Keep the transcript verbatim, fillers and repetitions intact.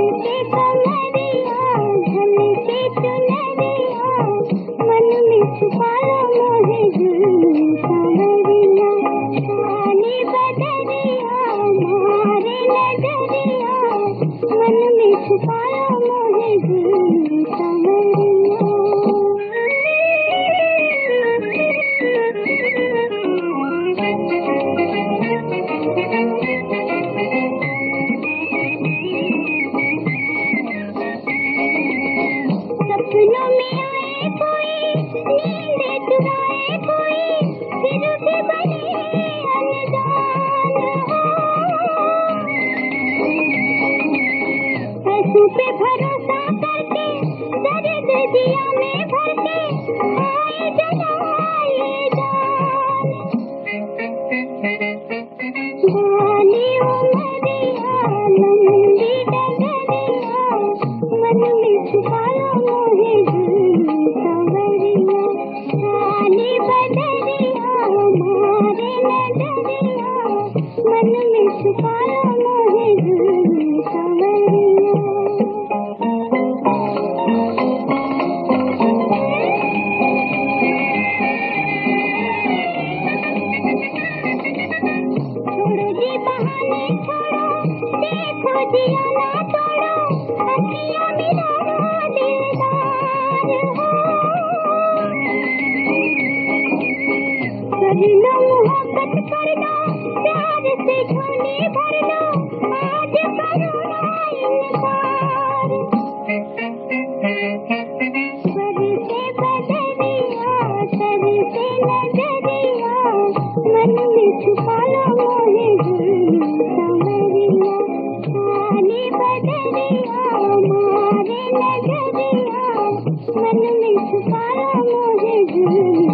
के कमरिया ढल के चुनरिया मन में छुपा लो मोहे जुल्म सांवरिया काली बदरिया मारे नजरिया मन में छुपा लो मोहे जुल्म सांवरिया सपनों में आए कोई नींदें चुराए कोई फिर भी बने अनजान हो ऐसों पे भरोसा करके दर्द दिया में भर के आए जलाए जान बाली उमरिया लंबी डगरिया मन में छुपा लो मोहे जुल्म सांवरिया काली बदरिया मारे नजरिया मन में छुपा लो मोहे जुल्म सांवरिया छोड़ो जी बहाने छोड़ो देखो जिया ना तोड़ो अखियां मिलाओ दिलदार हो कर लो मोहब्बत कर लो प्यार से झोली भर लो आज करो ना इनकार सर से बदरिया सर से नजरिया मन में छुपा लो मोहे जुल्म सांवरिया काली बदरिया मारे नजरिया मन में छुपा लो मोहे जुल्म